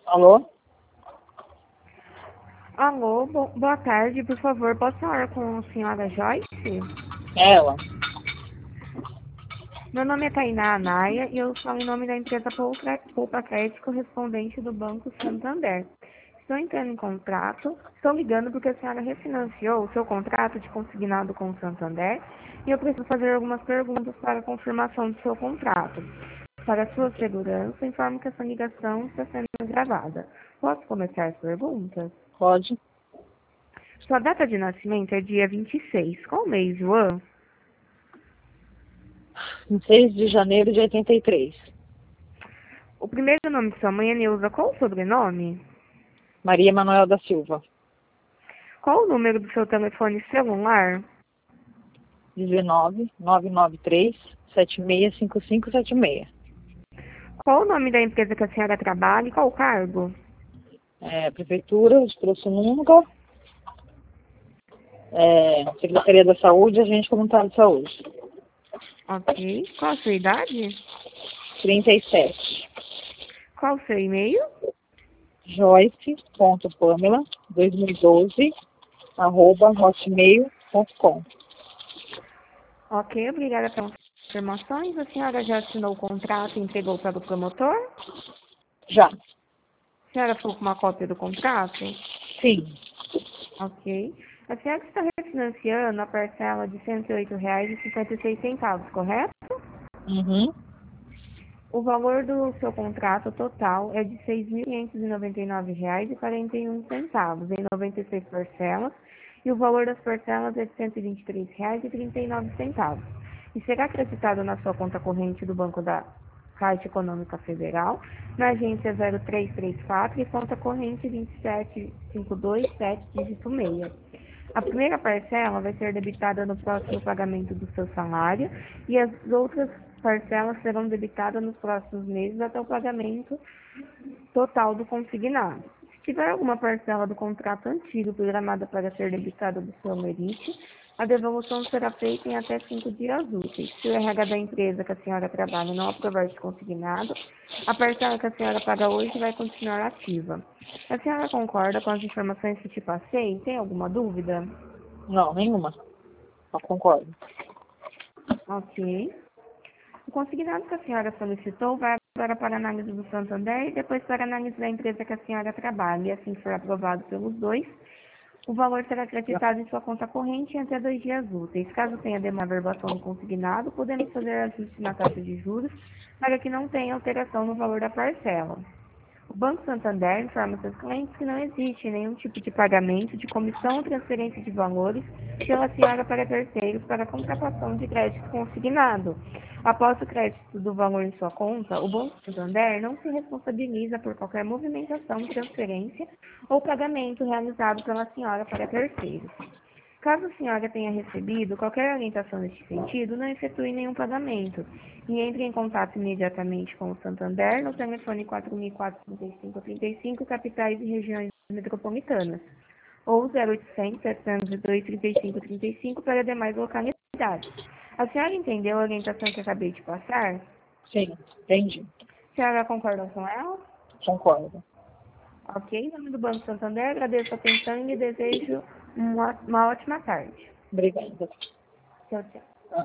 Alô? Alô, boa tarde, por favor, posso falar com a senhora Joyce? Ela. Meu nome é Tainá Anaia e eu falo em nome da empresa Poupa Crédito, correspondente do Banco Santander. Estou entrando em contrato, estou ligando porque a senhora refinanciou o seu contrato de consignado com o Santander e eu preciso fazer algumas perguntas para a confirmação do seu contrato. Para sua segurança, informo que essa ligação está sendo gravada. Posso começar as perguntas? Pode. Sua data de nascimento é dia 26. Qual mês do ano? Em 6 de janeiro de 83. O primeiro nome de sua mãe é Neuza. Qual o sobrenome? Maria Manuel da Silva. Qual o número do seu telefone celular? 19 993 765576. Qual o nome da empresa que a senhora trabalha e qual o cargo? Prefeitura de Pirassununga, Secretaria da Saúde, Agente Comunitário de Saúde. Ok. Qual a sua idade? 37. Qual o seu e-mail? Joyce.pamela2012 @hotmail.com. Ok, obrigada pelas informações. A senhora já assinou o contrato e entregou para o promotor? Já. A senhora ficou com uma cópia do contrato? Sim. Ok. A senhora está refinanciando a parcela de R$ 108,56, correto? Uhum. O valor do seu contrato total é de R$ 6.599,41 em 96 parcelas e o valor das parcelas é de R$ 123,39 e será acreditado na sua conta corrente do Banco da Caixa Econômica Federal, na agência 0334 e conta corrente 27527, dígito 6. A primeira parcela vai ser debitada no próximo pagamento do seu salário e as outras parcelas serão debitadas nos próximos meses até o pagamento total do consignado. Se tiver alguma parcela do contrato antigo programada para ser debitada do seu limite, a devolução será feita em até 5 dias úteis. Se o RH da empresa que a senhora trabalha não aprovar esse consignado, a parcela que a senhora paga hoje vai continuar ativa. A senhora concorda com as informações que te passei? Tem alguma dúvida? Não, nenhuma. Eu concordo. Ok. O consignado que a senhora solicitou vai agora para a análise do Santander e depois para a análise da empresa que a senhora trabalha. E assim for aprovado pelos dois, o valor será acreditado em sua conta corrente em até 2 dias úteis. Caso tenha demanda de averbação do consignado, podemos fazer ajuste na taxa de juros para que não tenha alteração no valor da parcela. O Banco Santander informa seus clientes que não existe nenhum tipo de pagamento de comissão ou transferência de valores pela senhora para terceiros para contratação de crédito consignado. Após o crédito do valor em sua conta, o Banco Santander não se responsabiliza por qualquer movimentação, transferência ou pagamento realizado pela senhora para terceiros. Caso a senhora tenha recebido qualquer orientação neste sentido, não efetue nenhum pagamento e entre em contato imediatamente com o Santander no telefone 443535, capitais e regiões metropolitanas, ou 0800 702 3535 para demais localidades. A senhora entendeu a orientação que acabei de passar? Sim, entendi. A senhora concorda com ela? Concordo. Ok, em nome do Banco Santander, agradeço a atenção e lhe desejo uma ótima tarde. Obrigada. Tchau, tchau.